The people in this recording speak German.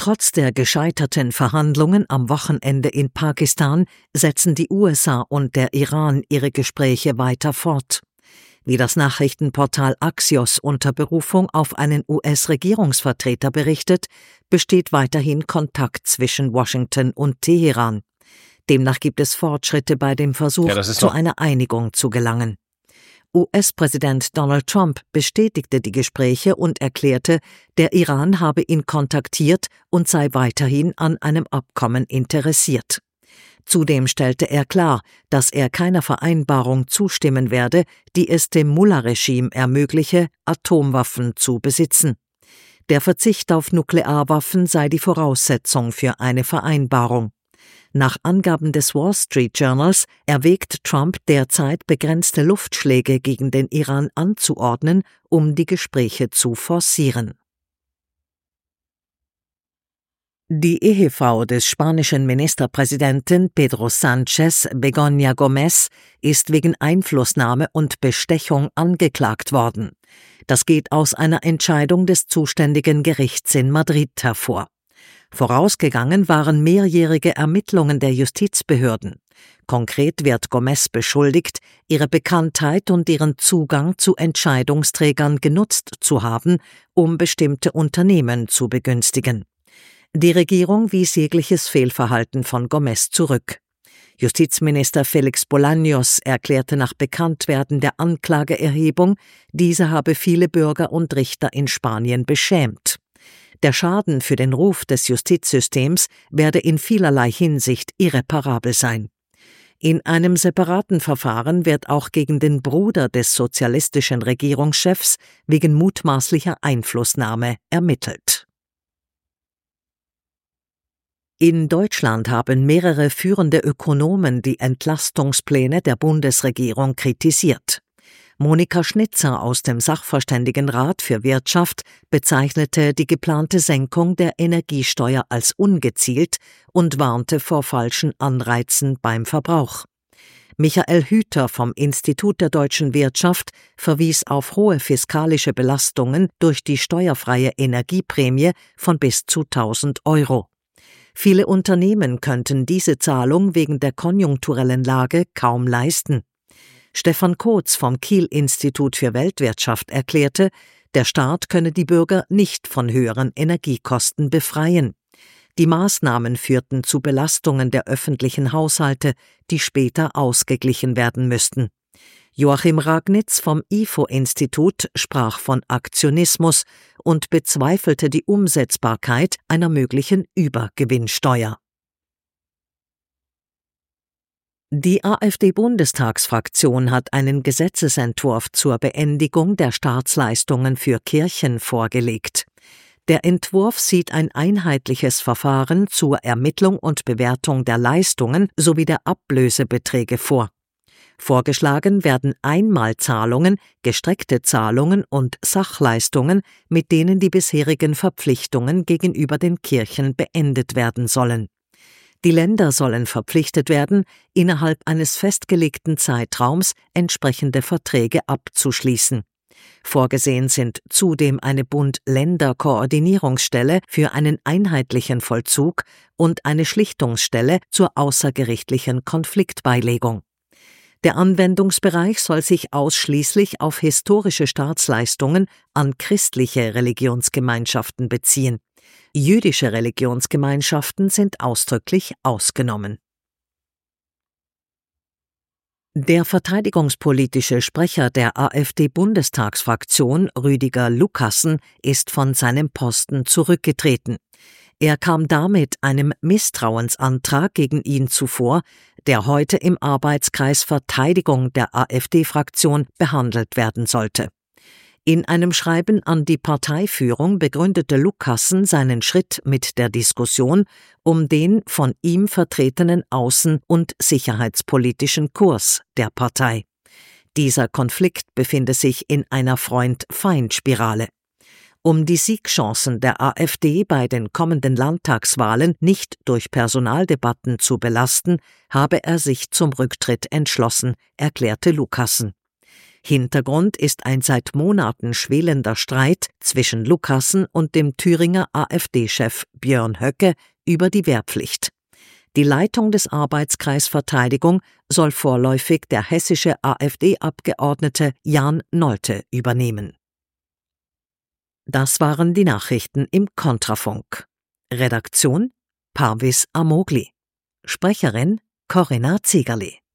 Trotz der gescheiterten Verhandlungen am Wochenende in Pakistan setzen die USA und der Iran ihre Gespräche weiter fort. Wie das Nachrichtenportal Axios unter Berufung auf einen US-Regierungsvertreter berichtet, besteht weiterhin Kontakt zwischen Washington und Teheran. Demnach gibt es Fortschritte bei dem Versuch, zu einer Einigung zu gelangen. US-Präsident Donald Trump bestätigte die Gespräche und erklärte, der Iran habe ihn kontaktiert und sei weiterhin an einem Abkommen interessiert. Zudem stellte er klar, dass er keiner Vereinbarung zustimmen werde, die es dem Mullah-Regime ermögliche, Atomwaffen zu besitzen. Der Verzicht auf Nuklearwaffen sei die Voraussetzung für eine Vereinbarung. Nach Angaben des Wall Street Journals erwägt Trump derzeit begrenzte Luftschläge gegen den Iran anzuordnen, um die Gespräche zu forcieren. Die Ehefrau des spanischen Ministerpräsidenten Pedro Sánchez, Begoña Gómez, ist wegen Einflussnahme und Bestechung angeklagt worden. Das geht aus einer Entscheidung des zuständigen Gerichts in Madrid hervor. Vorausgegangen waren mehrjährige Ermittlungen der Justizbehörden. Konkret wird Gómez beschuldigt, ihre Bekanntheit und ihren Zugang zu Entscheidungsträgern genutzt zu haben, um bestimmte Unternehmen zu begünstigen. Die Regierung wies jegliches Fehlverhalten von Gómez zurück. Justizminister Félix Bolaños erklärte nach Bekanntwerden der Anklageerhebung, diese habe viele Bürger und Richter in Spanien beschämt. Der Schaden für den Ruf des Justizsystems werde in vielerlei Hinsicht irreparabel sein. In einem separaten Verfahren wird auch gegen den Bruder des sozialistischen Regierungschefs wegen mutmaßlicher Einflussnahme ermittelt. In Deutschland haben mehrere führende Ökonomen die Entlastungspläne der Bundesregierung kritisiert. Monika Schnitzer aus dem Sachverständigenrat für Wirtschaft bezeichnete die geplante Senkung der Energiesteuer als ungezielt und warnte vor falschen Anreizen beim Verbrauch. Michael Hüter vom Institut der deutschen Wirtschaft verwies auf hohe fiskalische Belastungen durch die steuerfreie Energieprämie von bis zu 1.000 €. Viele Unternehmen könnten diese Zahlung wegen der konjunkturellen Lage kaum leisten. Stefan Kotz vom Kiel-Institut für Weltwirtschaft erklärte, der Staat könne die Bürger nicht von höheren Energiekosten befreien. Die Maßnahmen führten zu Belastungen der öffentlichen Haushalte, die später ausgeglichen werden müssten. Joachim Ragnitz vom IFO-Institut sprach von Aktionismus und bezweifelte die Umsetzbarkeit einer möglichen Übergewinnsteuer. Die AfD-Bundestagsfraktion hat einen Gesetzesentwurf zur Beendigung der Staatsleistungen für Kirchen vorgelegt. Der Entwurf sieht ein einheitliches Verfahren zur Ermittlung und Bewertung der Leistungen sowie der Ablösebeträge vor. Vorgeschlagen werden Einmalzahlungen, gestreckte Zahlungen und Sachleistungen, mit denen die bisherigen Verpflichtungen gegenüber den Kirchen beendet werden sollen. Die Länder sollen verpflichtet werden, innerhalb eines festgelegten Zeitraums entsprechende Verträge abzuschließen. Vorgesehen sind zudem eine Bund-Länder-Koordinierungsstelle für einen einheitlichen Vollzug und eine Schlichtungsstelle zur außergerichtlichen Konfliktbeilegung. Der Anwendungsbereich soll sich ausschließlich auf historische Staatsleistungen an christliche Religionsgemeinschaften beziehen. Jüdische Religionsgemeinschaften sind ausdrücklich ausgenommen. Der verteidigungspolitische Sprecher der AfD-Bundestagsfraktion, Rüdiger Lukassen, ist von seinem Posten zurückgetreten. Er kam damit einem Misstrauensantrag gegen ihn zuvor, der heute im Arbeitskreis Verteidigung der AfD-Fraktion behandelt werden sollte. In einem Schreiben an die Parteiführung begründete Lukassen seinen Schritt mit der Diskussion um den von ihm vertretenen außen- und sicherheitspolitischen Kurs der Partei. Dieser Konflikt befinde sich in einer Freund-Feind-Spirale. Um die Siegchancen der AfD bei den kommenden Landtagswahlen nicht durch Personaldebatten zu belasten, habe er sich zum Rücktritt entschlossen, erklärte Lukassen. Hintergrund ist ein seit Monaten schwelender Streit zwischen Lucassen und dem Thüringer AfD-Chef Björn Höcke über die Wehrpflicht. Die Leitung des Arbeitskreis Verteidigung soll vorläufig der hessische AfD-Abgeordnete Jan Nolte übernehmen. Das waren die Nachrichten im Kontrafunk. Redaktion Parvis Amogli. Sprecherin Corinna Ziegerli.